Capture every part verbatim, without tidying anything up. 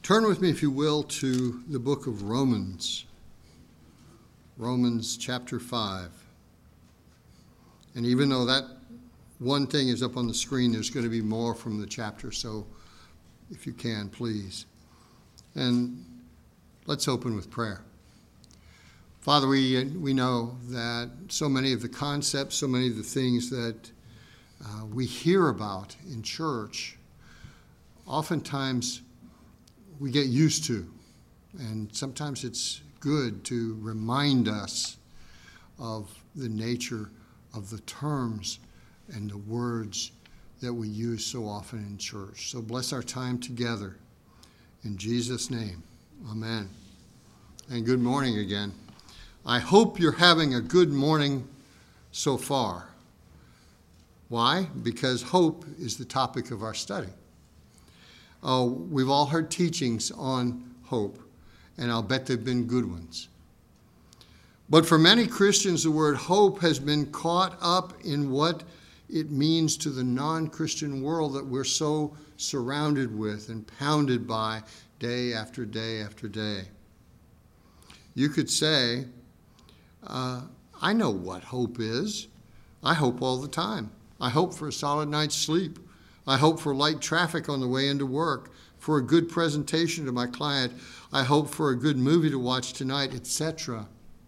Turn with me, if you will, to the book of Romans. Romans chapter five. And even though that one thing is up on the screen, there's going to be more from the chapter, so if you can, please. And let's open with prayer. Father, we we know that so many of the concepts, so many of the things that uh, we hear about in church, oftentimes we get used to. And sometimes it's good to remind us of the nature of the terms and the words that we use so often in church. So bless our time together. In Jesus' name, amen. And good morning again. I hope you're having a good morning so far. Why? Because hope is the topic of our study. Uh, we've all heard teachings on hope, and I'll bet they've been good ones. But for many Christians, the word hope has been caught up in what it means to the non-Christian world that we're so surrounded with and pounded by day after day after day. You could say, uh, I know what hope is. I hope all the time. I hope for a solid night's sleep. I hope for light traffic on the way into work, for a good presentation to my client. I hope for a good movie to watch tonight, et cetera.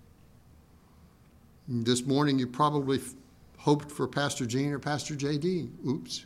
This morning you probably f- hoped for Pastor Gene or Pastor J D. Oops.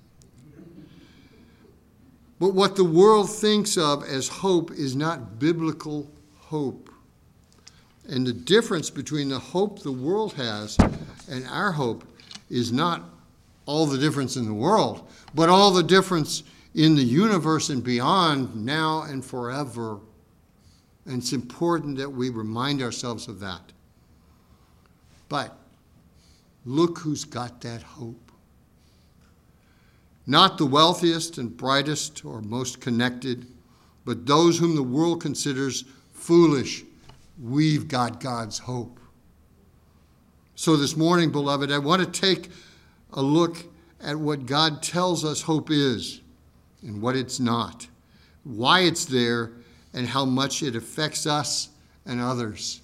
But what the world thinks of as hope is not biblical hope. And the difference between the hope the world has and our hope is not all the difference in the world, but all the difference in the universe and beyond, now and forever. And it's important that we remind ourselves of that. But look who's got that hope. Not the wealthiest and brightest or most connected, but those whom the world considers foolish. We've got God's hope. So this morning, beloved, I want to take a look at what God tells us hope is and what it's not, why it's there, and how much it affects us and others.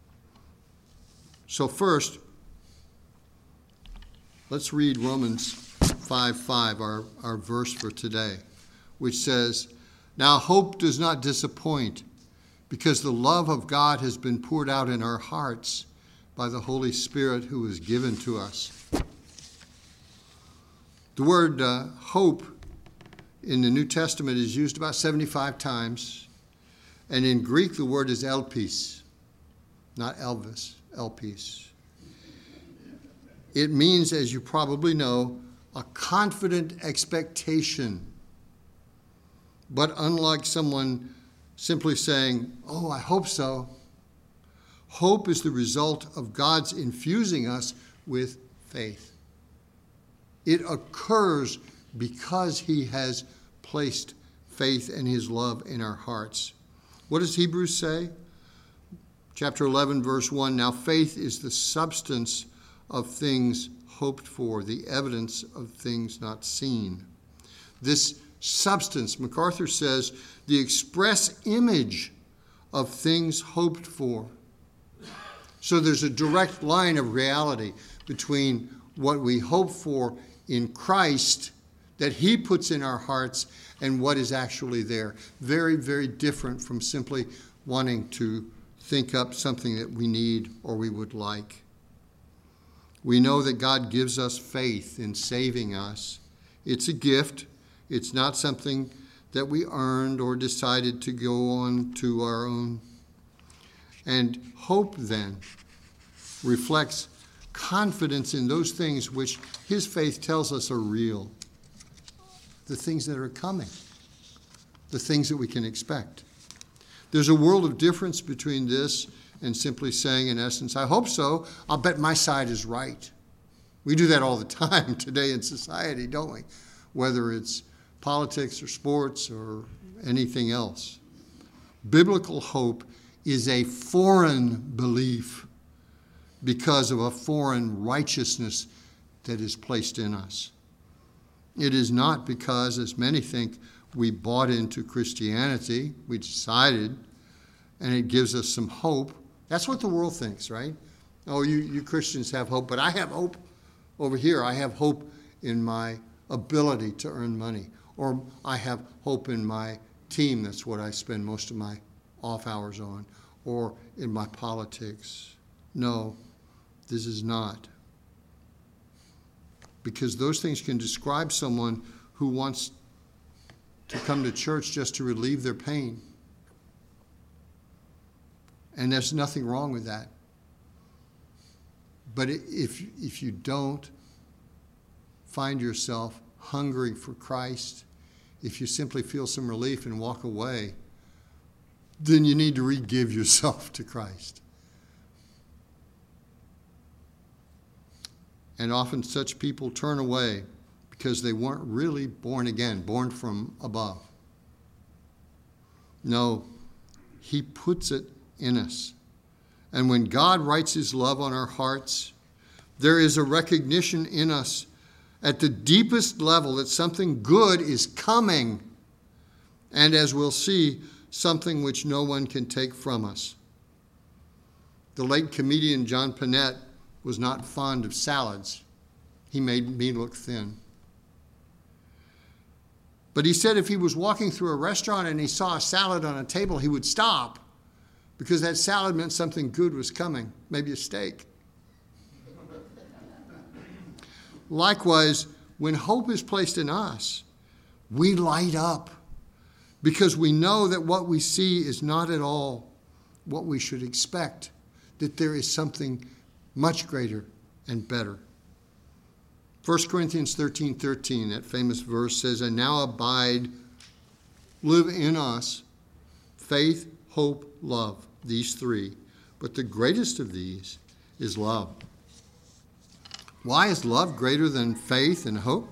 So first, let's read Romans five five, our, our verse for today, which says, "Now hope does not disappoint, because the love of God has been poured out in our hearts by the Holy Spirit who is given to us." The word uh, hope in the New Testament is used about seventy-five times. And in Greek, the word is elpis, not Elvis, elpis. It means, as you probably know, a confident expectation. But unlike someone simply saying, oh, I hope so, hope is the result of God's infusing us with faith. It occurs because he has placed faith and his love in our hearts. What does Hebrews say? Chapter eleven, verse one, "Now faith is the substance of things hoped for, the evidence of things not seen." This substance, MacArthur says, the express image of things hoped for. So there's a direct line of reality between what we hope for in Christ that he puts in our hearts and what is actually there. Very, very different from simply wanting to think up something that we need or we would like. We know that God gives us faith in saving us. It's a gift. It's not something that we earned or decided to go on to our own. And hope then reflects confidence in those things which his faith tells us are real. The things that are coming. The things that we can expect. There's a world of difference between this and simply saying, in essence, I hope so. I'll bet my side is right. We do that all the time today in society, don't we? Whether it's politics or sports or anything else. Biblical hope is a foreign belief because of a foreign righteousness that is placed in us. It is not because, as many think, we bought into Christianity, we decided, and it gives us some hope. That's what the world thinks, right? Oh, you, you Christians have hope, but I have hope over here. I have hope in my ability to earn money, or I have hope in my team. That's what I spend most of my off hours on, or in my politics. No, this is not. Because those things can describe someone who wants to come to church just to relieve their pain. And there's nothing wrong with that. But if, if you don't find yourself hungering for Christ, if you simply feel some relief and walk away, then you need to re-give yourself to Christ. And often such people turn away because they weren't really born again, born from above. No, he puts it in us. And when God writes his love on our hearts, there is a recognition in us at the deepest level that something good is coming. And as we'll see, something which no one can take from us. The late comedian John Pinette was not fond of salads. He made me look thin. But he said if he was walking through a restaurant and he saw a salad on a table, he would stop because that salad meant something good was coming, maybe a steak. Likewise, when hope is placed in us, we light up because we know that what we see is not at all what we should expect, that there is something much greater and better. First Corinthians thirteen thirteen, that famous verse says, and now abide, live in us, faith, hope, love, these three. But the greatest of these is love. Why is love greater than faith and hope?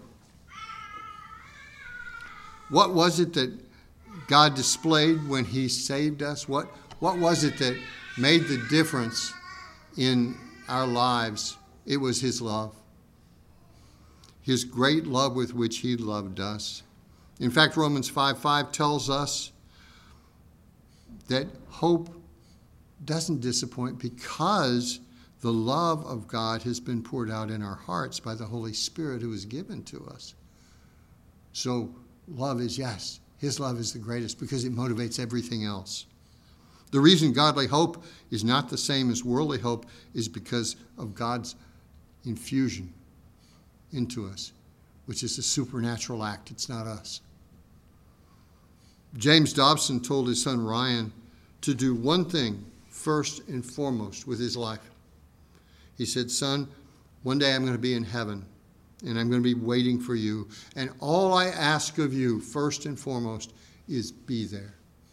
What was it that God displayed when he saved us? What, what was it that made the difference in our lives? It was his love. His great love with which he loved us. In fact, Romans five five tells us that hope doesn't disappoint because the love of God has been poured out in our hearts by the Holy Spirit who is given to us. So love is, yes, his love is the greatest because it motivates everything else. The reason godly hope is not the same as worldly hope is because of God's infusion into us, which is a supernatural act. It's not us. James Dobson told his son Ryan to do one thing first and foremost with his life. He said, son, one day I'm going to be in heaven and I'm going to be waiting for you. And all I ask of you first and foremost is be there.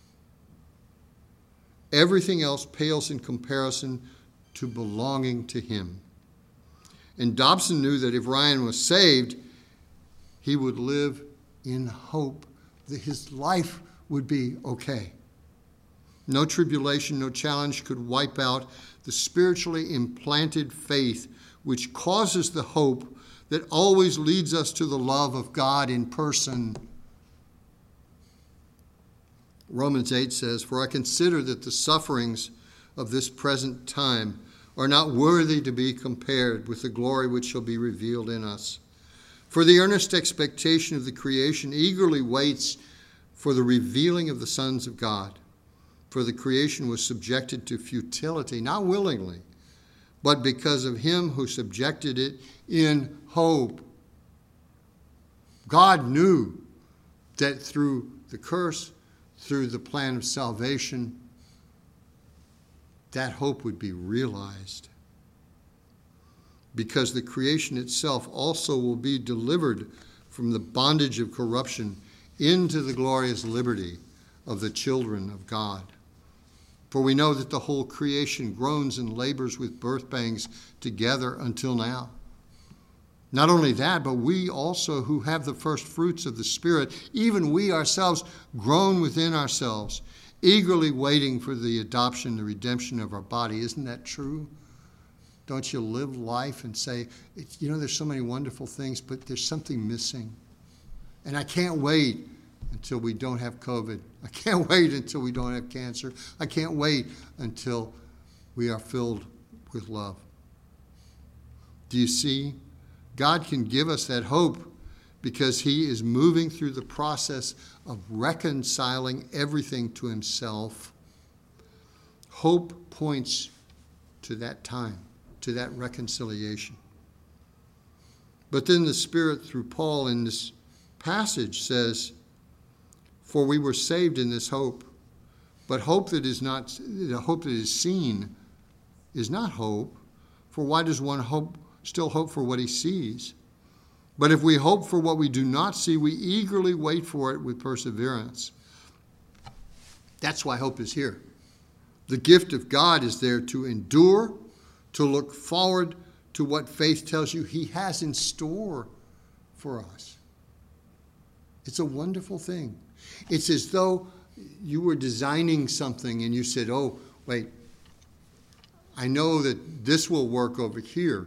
Everything else pales in comparison to belonging to him. And Dobson knew that if Ryan was saved, he would live in hope that his life would be okay. No tribulation, no challenge could wipe out the spiritually implanted faith which causes the hope that always leads us to the love of God in person. Romans eight says, for I consider that the sufferings of this present time are not worthy to be compared with the glory which shall be revealed in us. For the earnest expectation of the creation eagerly waits for the revealing of the sons of God. For the creation was subjected to futility, not willingly, but because of him who subjected it in hope. God knew that through the curse, through the plan of salvation, that hope would be realized. Because the creation itself also will be delivered from the bondage of corruption into the glorious liberty of the children of God. For we know that the whole creation groans and labors with birth pangs together until now. Not only that, but we also who have the first fruits of the Spirit, even we ourselves groan within ourselves, eagerly waiting for the adoption, the redemption of our body. Isn't that true? Don't you live life and say, you know, there's so many wonderful things, but there's something missing. And I can't wait until we don't have COVID. I can't wait until we don't have cancer. I can't wait until we are filled with love. Do you see? God can give us that hope because he is moving through the process of reconciling everything to himself. Hope points to that time, to that reconciliation. But then the Spirit, through Paul in this passage, says, for we were saved in this hope, but hope that is not, the hope that is seen is not hope. For why does one hope, still hope for what he sees? But if we hope for what we do not see, we eagerly wait for it with perseverance. That's why hope is here. The gift of God is there to endure, to look forward to what faith tells you he has in store for us. It's a wonderful thing. It's as though you were designing something and you said, oh, wait, I know that this will work over here,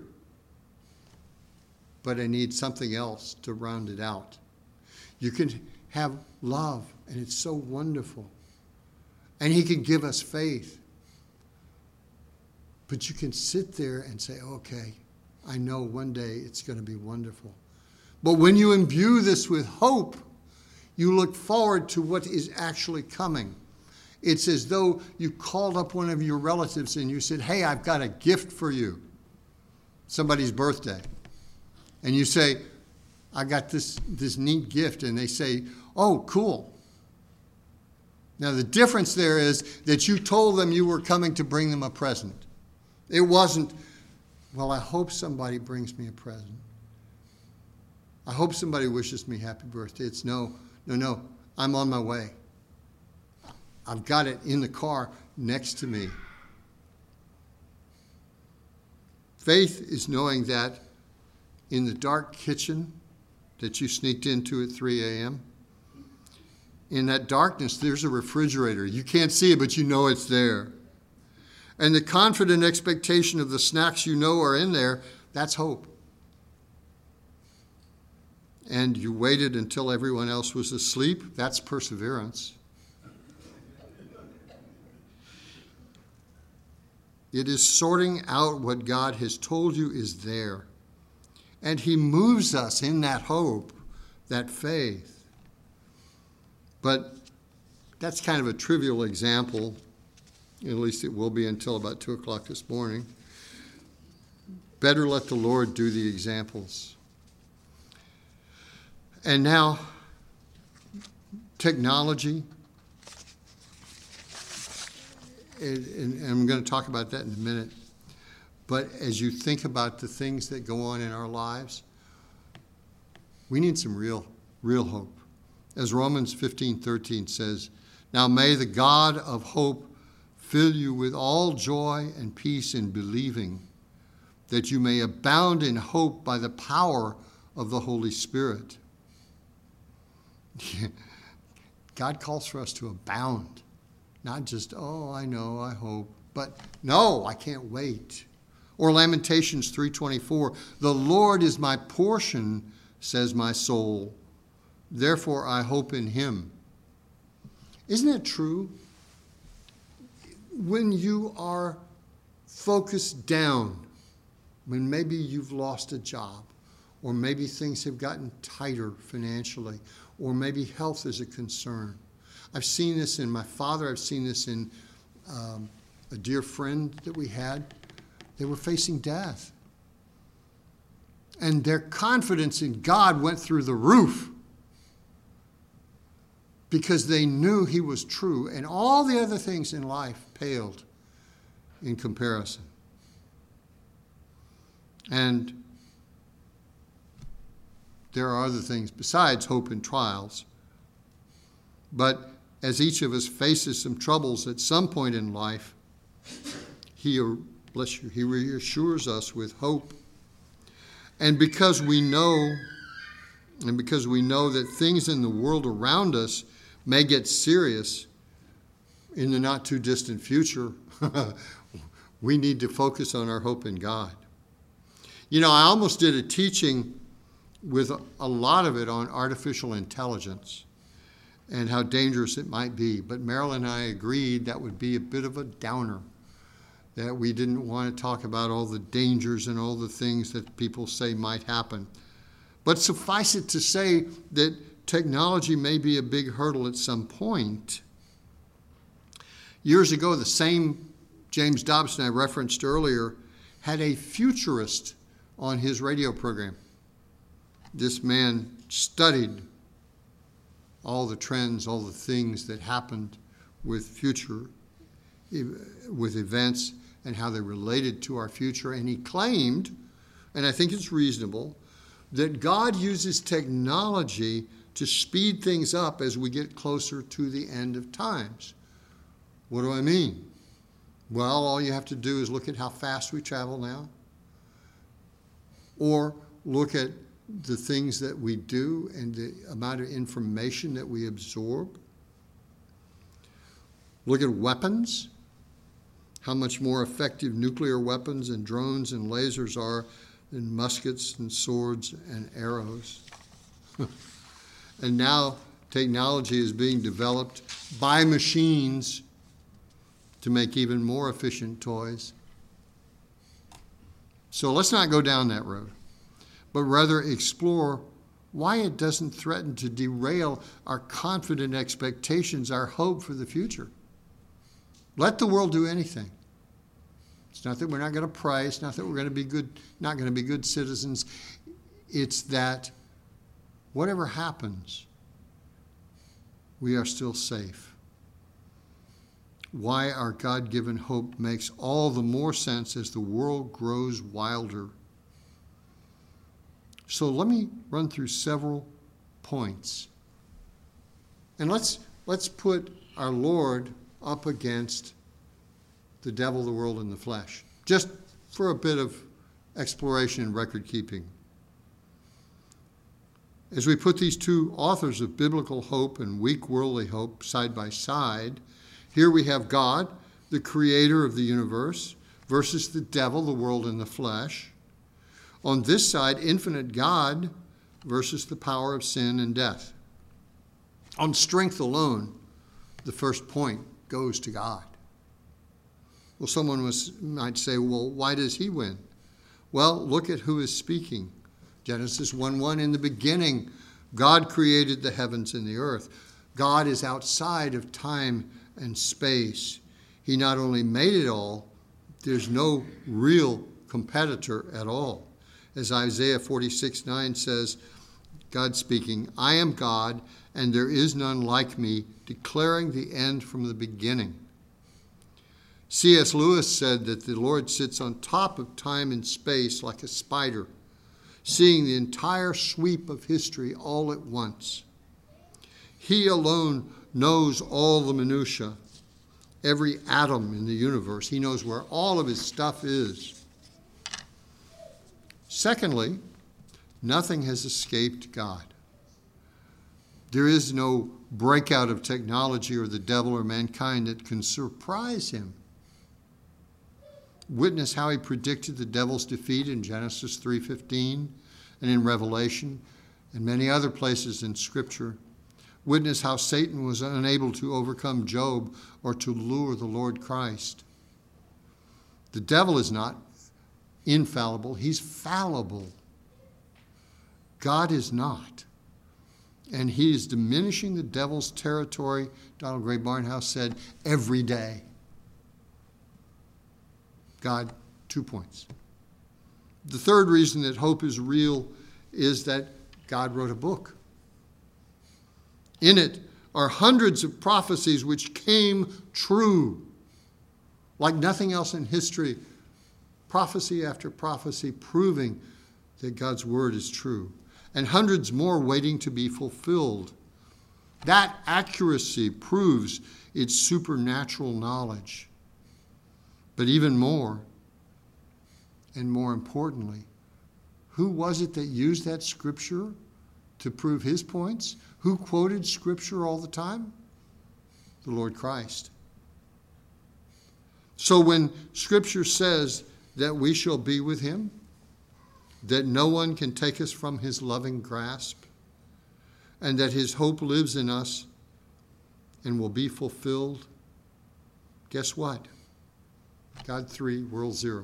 but I need something else to round it out. You can have love, and it's so wonderful. And he can give us faith. But you can sit there and say, okay, I know one day it's going to be wonderful. But when you imbue this with hope, you look forward to what is actually coming. It's as though you called up one of your relatives and you said, hey, I've got a gift for you. Somebody's birthday. And you say, I got this, this neat gift. And they say, oh, cool. Now, the difference there is that you told them you were coming to bring them a present. It wasn't, well, I hope somebody brings me a present. I hope somebody wishes me happy birthday. It's no, no, no, I'm on my way. I've got it in the car next to me. Faith is knowing that in the dark kitchen that you sneaked into at three a.m., in that darkness, there's a refrigerator. You can't see it, but you know it's there. And the confident expectation of the snacks you know are in there, that's hope. And you waited until everyone else was asleep, that's perseverance. It is sorting out what God has told you is there. And he moves us in that hope, that faith. But that's kind of a trivial example. At least it will be until about two o'clock this morning. Better let the Lord do the examples. And now, technology. And I'm going to talk about that in a minute. But as you think about the things that go on in our lives, we need some real, real hope. As Romans fifteen thirteen says, now may the God of hope fill you with all joy and peace in believing, that you may abound in hope by the power of the Holy Spirit. God calls for us to abound, not just, oh, I know, I hope, but no, I can't wait. Or Lamentations three twenty-four, the Lord is my portion, says my soul. Therefore, I hope in him. Isn't it true? When you are focused down, when maybe you've lost a job, or maybe things have gotten tighter financially, or maybe health is a concern. I've seen this in my father. I've seen this in um, a dear friend that we had. They were facing death. And their confidence in God went through the roof, because they knew he was true, and all the other things in life paled in comparison. And there are other things besides hope and trials. But as each of us faces some troubles at some point in life, he, bless you, he reassures us with hope. And because we know, and because we know that things in the world around us may get serious in the not too distant future, we need to focus on our hope in God. You know, I almost did a teaching with a lot of it on artificial intelligence. and how dangerous it might be. But Marilyn and I agreed that would be a bit of a downer, that we didn't want to talk about all the dangers and all the things that people say might happen. But suffice it to say that technology may be a big hurdle at some point. Years ago, the same James Dobson I referenced earlier had a futurist on his radio program. This man studied all the trends, all the things that happened with future, with events and how they related to our future. And he claimed, and I think it's reasonable, that God uses technology to speed things up as we get closer to the end of times. What do I mean? Well, all you have to do is look at how fast we travel now, or look at the things that we do and the amount of information that we absorb. Look at weapons, how much more effective nuclear weapons and drones and lasers are than muskets and swords and arrows. And now technology is being developed by machines to make even more efficient toys. So let's not go down that road, but rather explore why it doesn't threaten to derail our confident expectations, our hope for the future. Let the world do anything. It's not that we're not going to pray. It's not that we're going to be good, not going to be good citizens. It's that whatever happens, we are still safe. Why our God-given hope makes all the more sense as the world grows wilder. So let me run through several points. And let's let's put our Lord up against the devil, the world, and the flesh, just for a bit of exploration and record keeping. As we put these two authors of biblical hope and weak worldly hope side by side, here we have God, the creator of the universe, versus the devil, the world, and the flesh. On this side, infinite God versus the power of sin and death. On strength alone, the first point goes to God. Well, someone was, might say, well, why does he win? Well, look at who is speaking. Genesis one one, in the beginning, God created the heavens and the earth. God is outside of time and space. He not only made it all, there's no real competitor at all. As Isaiah forty-six nine says, God speaking, I am God, and there is none like me, declaring the end from the beginning. C S Lewis said that the Lord sits on top of time and space like a spider, seeing the entire sweep of history all at once. He alone knows all the minutiae, every atom in the universe. He knows where all of his stuff is. Secondly, nothing has escaped God. There is no breakout of technology or the devil or mankind that can surprise him. Witness how he predicted the devil's defeat in Genesis three fifteen and in Revelation and many other places in Scripture. Witness how Satan was unable to overcome Job or to lure the Lord Christ. The devil is not infallible, he's fallible. God is not. And he is diminishing the devil's territory, Donald Gray Barnhouse said, every day. God, two points. The third reason that hope is real is that God wrote a book. In it are hundreds of prophecies which came true, like nothing else in history. Prophecy after prophecy proving that God's word is true, and hundreds more waiting to be fulfilled. That accuracy proves its supernatural knowledge. But even more, and more importantly, who was it that used that scripture to prove his points? Who quoted scripture all the time? The Lord Christ. So when scripture says that we shall be with him, that no one can take us from his loving grasp, and that his hope lives in us and will be fulfilled? Guess what? God three, world zero.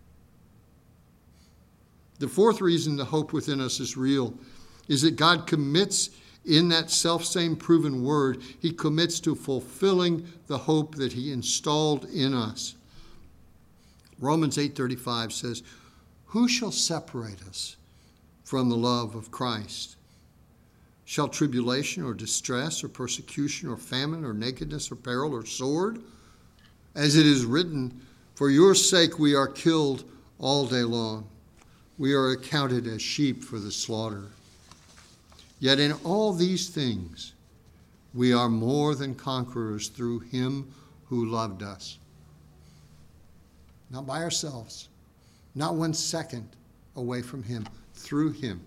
The fourth reason the hope within us is real is that God commits in that self-same proven word, he commits to fulfilling the hope that he installed in us. Romans eight thirty-five says, "Who shall separate us from the love of Christ? Shall tribulation or distress or persecution or famine or nakedness or peril or sword? As it is written, for your sake we are killed all day long. We are accounted as sheep for the slaughter. Yet in all these things we are more than conquerors through him who loved us." Not by ourselves, not one second away from him, through him.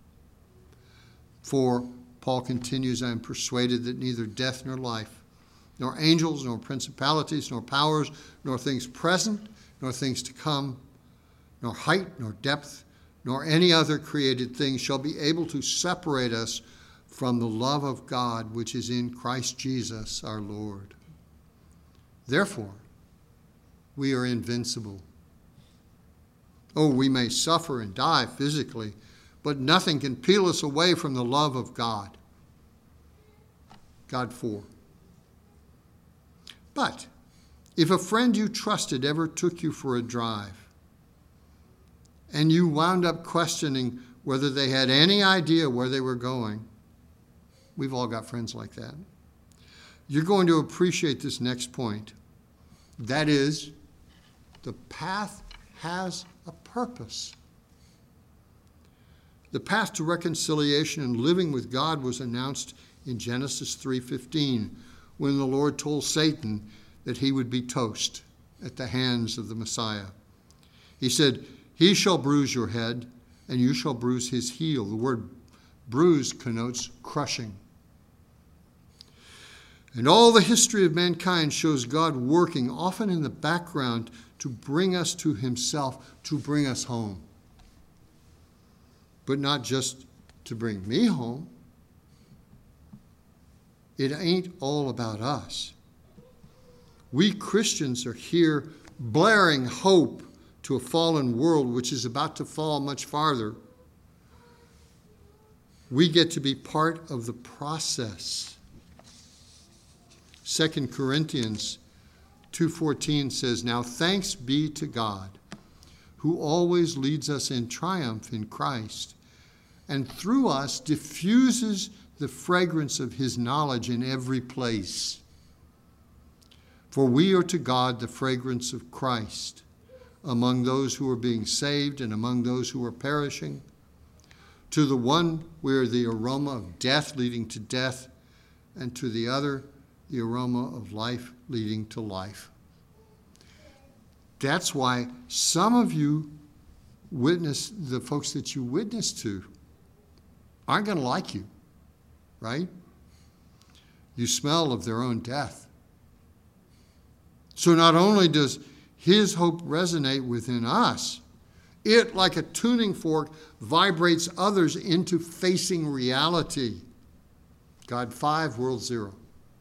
For, Paul continues, "I am persuaded that neither death nor life, nor angels, nor principalities, nor powers, nor things present, nor things to come, nor height, nor depth, nor any other created thing shall be able to separate us from the love of God which is in Christ Jesus our Lord. Therefore, we are invincible. Oh, we may suffer and die physically, but nothing can peel us away from the love of God." God four. "But if a friend you trusted ever took you for a drive, and you wound up questioning whether they had any idea where they were going," we've all got friends like that, "you're going to appreciate this next point. That is, the path has a purpose." The path to reconciliation and living with God was announced in Genesis three fifteen, when the Lord told Satan that he would be toast at the hands of the Messiah. He said, "He shall bruise your head, and you shall bruise his heel." The word bruise connotes crushing. And all the history of mankind shows God working, often in the background, to bring us to himself, to bring us home. But not just to bring me home. It ain't all about us. We Christians are here blaring hope to a fallen world which is about to fall much farther. We get to be part of the process. Second Corinthians two fourteen says, "Now thanks be to God, who always leads us in triumph in Christ, and through us diffuses the fragrance of his knowledge in every place. For we are to God the fragrance of Christ, among those who are being saved and among those who are perishing. To the one we are the aroma of death leading to death, and to the other the aroma of life leading to life." That's why some of you witness, the folks that you witness to, aren't going to like you, right? You smell of their own death. So not only does his hope resonate within us, it, like a tuning fork, vibrates others into facing reality. God five, world zero.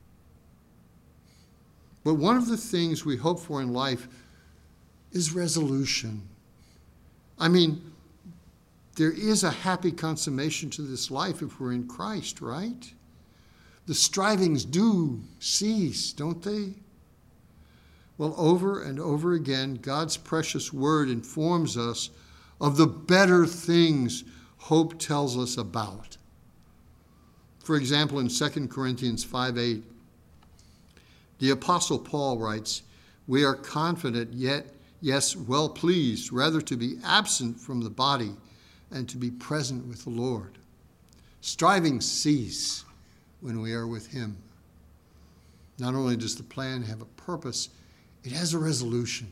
But one of the things we hope for in life is resolution. I mean, there is a happy consummation to this life if we're in Christ, right? The strivings do cease, don't they? Well, over and over again, God's precious word informs us of the better things hope tells us about. For example, in Second Corinthians five eight, the Apostle Paul writes, "We are confident, yet, yes, well pleased, rather to be absent from the body and to be present with the Lord." Strivings cease when we are with him. Not only does the plan have a purpose, it has a resolution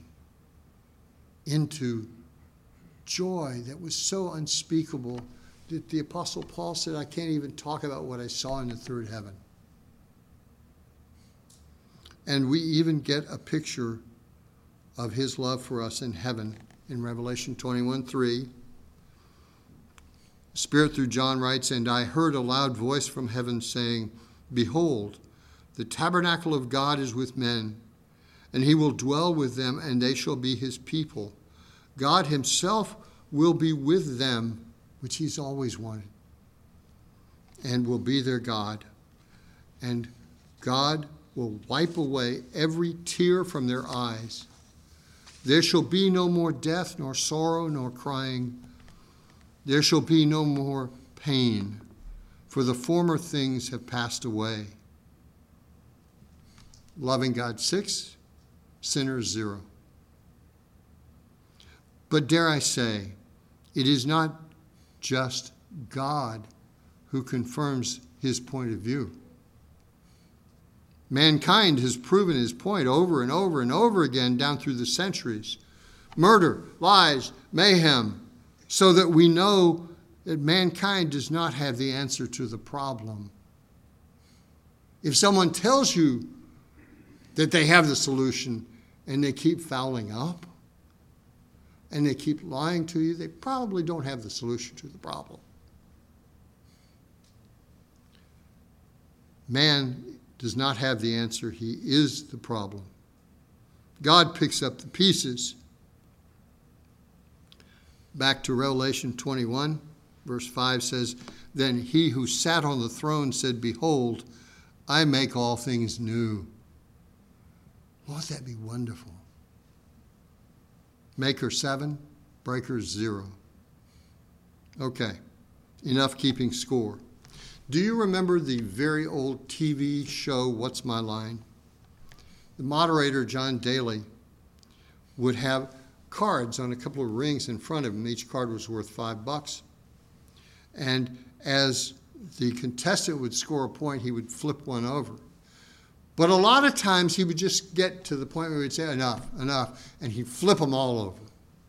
into joy that was so unspeakable that the Apostle Paul said, "I can't even talk about what I saw in the third heaven." And we even get a picture of his love for us in heaven in Revelation twenty-one three. Spirit through John writes, "And I heard a loud voice from heaven saying, Behold, The tabernacle of God is with men, and he will dwell with them, and they shall be his people. God himself will be with them, which he's always wanted, and will be their God. And God will wipe away every tear from their eyes. There shall be no more death, nor sorrow, nor crying. There shall be no more pain, for the former things have passed away. Loving God, six. Sinners, zero. But dare I say, it is not just God who confirms his point of view. Mankind has proven his point over and over and over again down through the centuries. Murder, lies, mayhem, so that we know that mankind does not have the answer to the problem. If someone tells you that they have the solution and they keep fouling up and they keep lying to you, they probably don't have the solution to the problem. Man does not have the answer. He is the problem. God picks up the pieces. Back to Revelation twenty-one, verse five says, Then he who sat on the throne said, Behold, I make all things new. Won't that be wonderful? Maker seven, breaker zero. Okay, enough keeping score. Do you remember the very old T V show, What's My Line? The moderator, John Daly, would have cards on a couple of rings in front of him. Each card was worth five bucks. And as the contestant would score a point, he would flip one over. But a lot of times he would just get to the point where he'd say, enough, enough, and he'd flip them all over.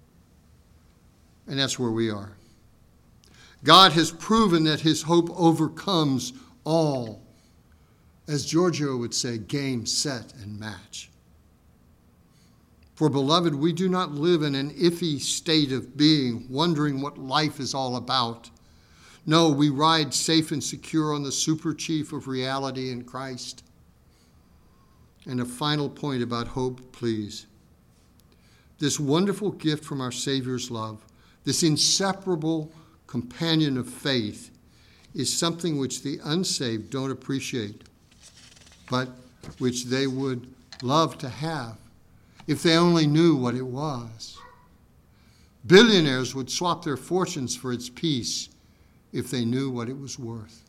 And that's where we are. God has proven that his hope overcomes all. As Giorgio would say, game, set, and match. For, beloved, we do not live in an iffy state of being, wondering what life is all about. No, we ride safe and secure on the super chief of reality in Christ. And a final point about hope, please. This wonderful gift from our Savior's love, this inseparable companion of faith, is something which the unsaved don't appreciate, but which they would love to have if they only knew what it was. Billionaires would swap their fortunes for its peace if they knew what it was worth.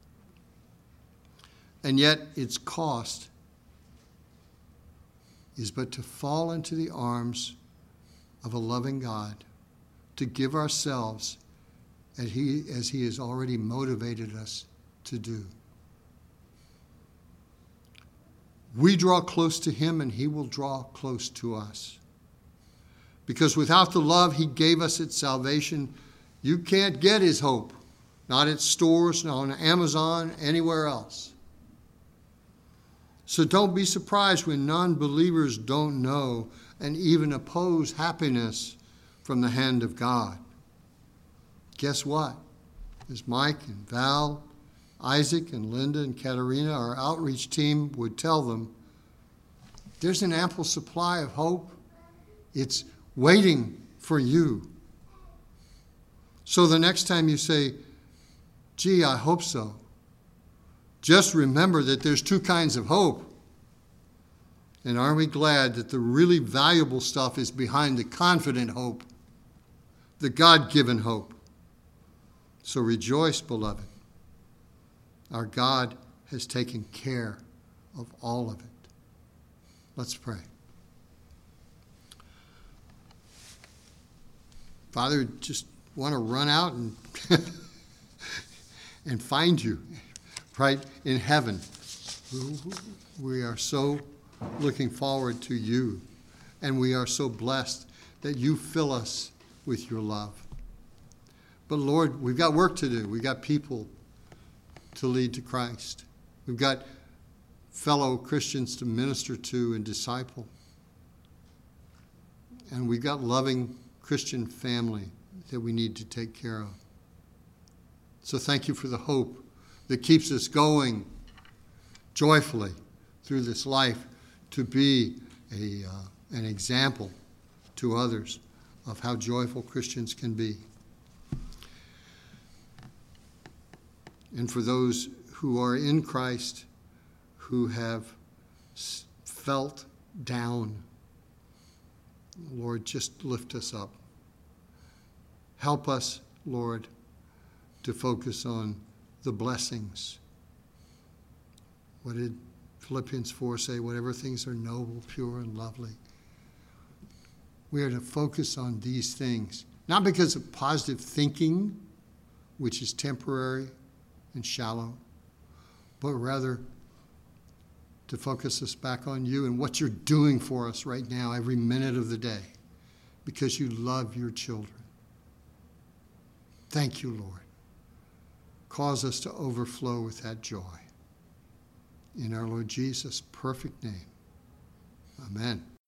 And yet its cost is but to fall into the arms of a loving God, to give ourselves as he, as he has already motivated us to do. We draw close to him and he will draw close to us. Because without the love he gave us at salvation, you can't get his hope. Not at stores, not on Amazon, anywhere else. So don't be surprised when non-believers don't know and even oppose happiness from the hand of God. Guess what? As Mike and Val, Isaac and Linda and Katerina, our outreach team, would tell them, there's an ample supply of hope. It's waiting for you. So the next time you say, gee, I hope so, just remember that there's two kinds of hope. And aren't we glad that the really valuable stuff is behind the confident hope, the God-given hope. So rejoice, beloved. Our God has taken care of all of it. Let's pray. Father, just want to run out and and find you right in heaven. We are so looking forward to you, and we are so blessed that you fill us with your love. But Lord, we've got work to do. We've got people to lead to Christ. We've got fellow Christians to minister to and disciple. And we've got loving Christian family that we need to take care of. So thank you for the hope that keeps us going joyfully through this life to be a, uh, an example to others of how joyful Christians can be. And for those who are in Christ, who have felt down, Lord, just lift us up. Help us, Lord, to focus on the blessings. What did Philippians four say? Whatever things are noble, pure, and lovely. We are to focus on these things, not because of positive thinking, which is temporary and shallow, but rather to focus us back on you and what you're doing for us right now, every minute of the day, because you love your children. Thank you, Lord. Cause us to overflow with that joy. In our Lord Jesus' perfect name. Amen.